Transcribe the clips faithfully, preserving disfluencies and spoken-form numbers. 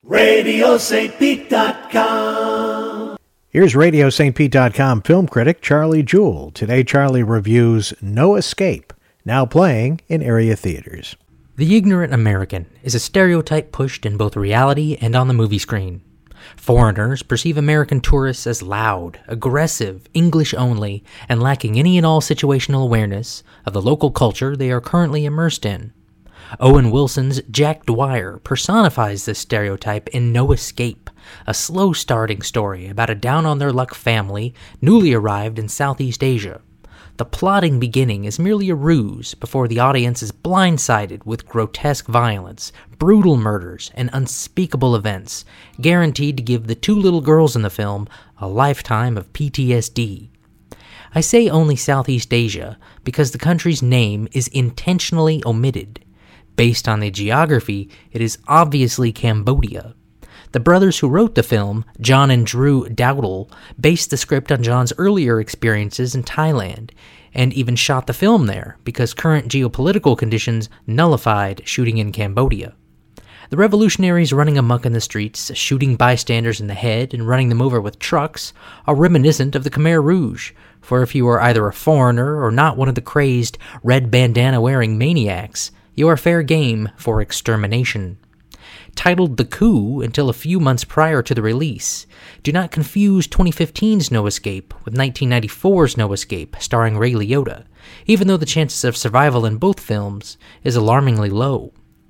radio st pete dot com. Here's radio st pete dot com film critic Charlie Jewell. Today, Charlie reviews No Escape, now playing in area theaters. The ignorant American is a stereotype pushed in both reality and on the movie screen. Foreigners perceive American tourists as loud, aggressive, English-only, and lacking any and all situational awareness of the local culture they are currently immersed in. Owen Wilson's Jack Dwyer personifies this stereotype in No Escape, a slow-starting story about a down-on-their-luck family newly arrived in Southeast Asia. The plotting beginning is merely a ruse before the audience is blindsided with grotesque violence, brutal murders, and unspeakable events, guaranteed to give the two little girls in the film a lifetime of P T S D. I say only Southeast Asia because the country's name is intentionally omitted. Based on the geography, it is obviously Cambodia. The brothers who wrote the film, John and Drew Dowdle, based the script on John's earlier experiences in Thailand, and even shot the film there because current geopolitical conditions nullified shooting in Cambodia. The revolutionaries running amok in the streets, shooting bystanders in the head and running them over with trucks, are reminiscent of the Khmer Rouge, for if you are either a foreigner or not one of the crazed, red bandana-wearing maniacs, you are fair game for extermination. Titled The Coup until a few months prior to the release, do not confuse twenty fifteen's No Escape with nineteen ninety-four's No Escape, starring Ray Liotta, even though the chances of survival in both films is alarmingly low.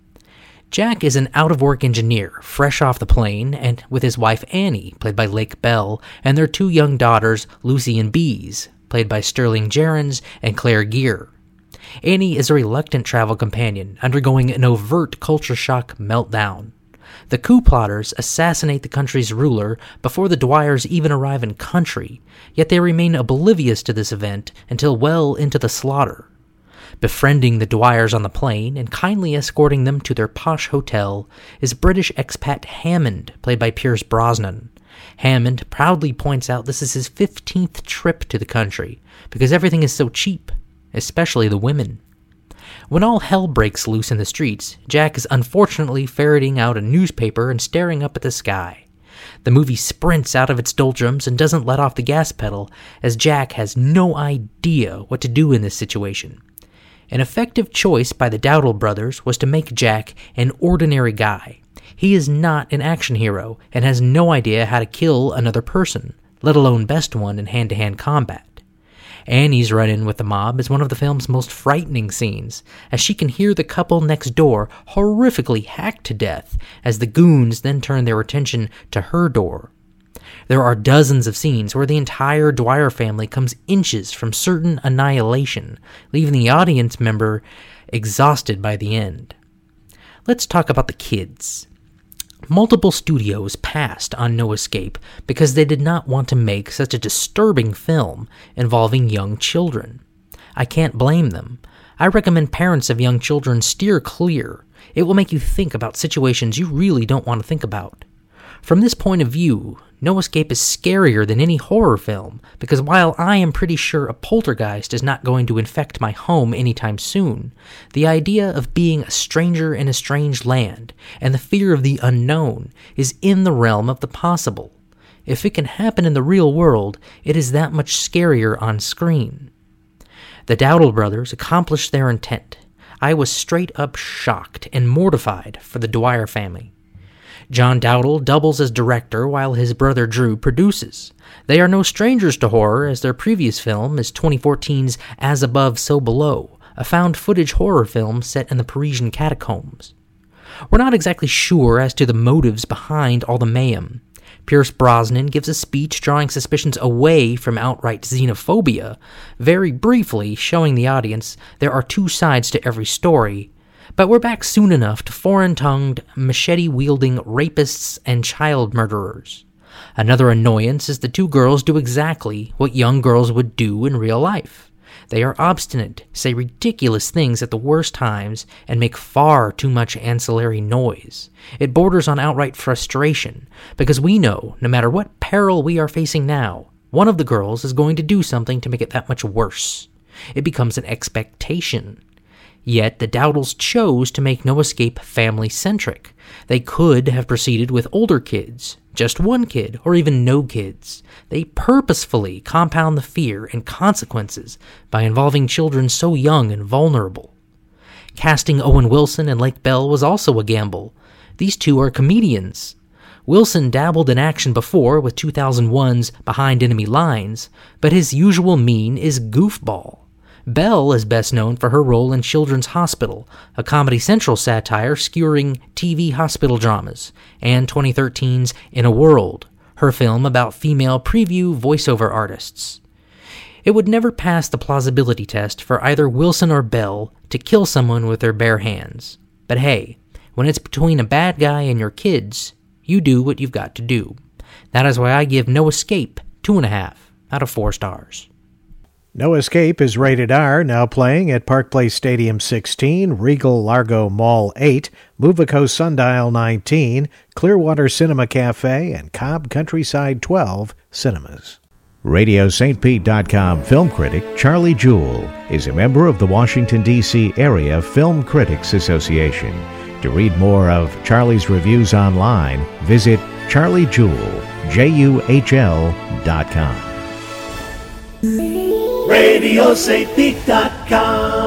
Jack is an out-of-work engineer, fresh off the plane, and with his wife Annie, played by Lake Bell, and their two young daughters, Lucy and Bees, played by Sterling Gerrans and Claire Gear. Annie is a reluctant travel companion, undergoing an overt culture shock meltdown. The coup plotters assassinate the country's ruler before the Dwyers even arrive in country, yet they remain oblivious to this event until well into the slaughter. Befriending the Dwyers on the plane and kindly escorting them to their posh hotel is British expat Hammond, played by Pierce Brosnan. Hammond proudly points out this is his fifteenth trip to the country, because everything is so cheap, especially the women. When all hell breaks loose in the streets, Jack is unfortunately ferreting out a newspaper and staring up at the sky. The movie sprints out of its doldrums and doesn't let off the gas pedal, as Jack has no idea what to do in this situation. An effective choice by the Dowdle brothers was to make Jack an ordinary guy. He is not an action hero and has no idea how to kill another person, let alone best one in hand-to-hand combat. Annie's run-in with the mob is one of the film's most frightening scenes, as she can hear the couple next door horrifically hacked to death as the goons then turn their attention to her door. There are dozens of scenes where the entire Dwyer family comes inches from certain annihilation, leaving the audience member exhausted by the end. Let's talk about the kids. Multiple studios passed on No Escape because they did not want to make such a disturbing film involving young children. I can't blame them. I recommend parents of young children steer clear. It will make you think about situations you really don't want to think about. From this point of view, No Escape is scarier than any horror film, because while I am pretty sure a poltergeist is not going to infect my home anytime soon, the idea of being a stranger in a strange land and the fear of the unknown is in the realm of the possible. If it can happen in the real world, it is that much scarier on screen. The Dowdle brothers accomplished their intent. I was straight up shocked and mortified for the Dwyer family. John Dowdle doubles as director while his brother Drew produces. They are no strangers to horror, as their previous film is twenty fourteen's As Above, So Below, a found-footage horror film set in the Parisian catacombs. We're not exactly sure as to the motives behind all the mayhem. Pierce Brosnan gives a speech drawing suspicions away from outright xenophobia, very briefly showing the audience there are two sides to every story. But we're back soon enough to foreign-tongued, machete-wielding rapists and child murderers. Another annoyance is the two girls do exactly what young girls would do in real life. They are obstinate, say ridiculous things at the worst times, and make far too much ancillary noise. It borders on outright frustration, because we know, no matter what peril we are facing now, one of the girls is going to do something to make it that much worse. It becomes an expectation. Yet the Dowdles chose to make No Escape family-centric. They could have proceeded with older kids, just one kid, or even no kids. They purposefully compound the fear and consequences by involving children so young and vulnerable. Casting Owen Wilson and Lake Bell was also a gamble. These two are comedians. Wilson dabbled in action before with two thousand one's Behind Enemy Lines, but his usual mean is goofball. Bell is best known for her role in Children's Hospital, a Comedy Central satire skewering T V hospital dramas, and twenty thirteen's In a World, her film about female preview voiceover artists. It would never pass the plausibility test for either Wilson or Bell to kill someone with their bare hands. But hey, when it's between a bad guy and your kids, you do what you've got to do. That is why I give No Escape two and a half out of four stars. No Escape is rated R, now playing at Park Place Stadium sixteen, Regal Largo Mall eight, Movico Sundial nineteen, Clearwater Cinema Cafe, and Cobb Countryside twelve cinemas. Radio Saint Pete dot com film critic Charlie Jewell is a member of the Washington, D C Area Film Critics Association. To read more of Charlie's reviews online, visit Charlie Jewell, J U H L dot com. Radio Saint Pete dot com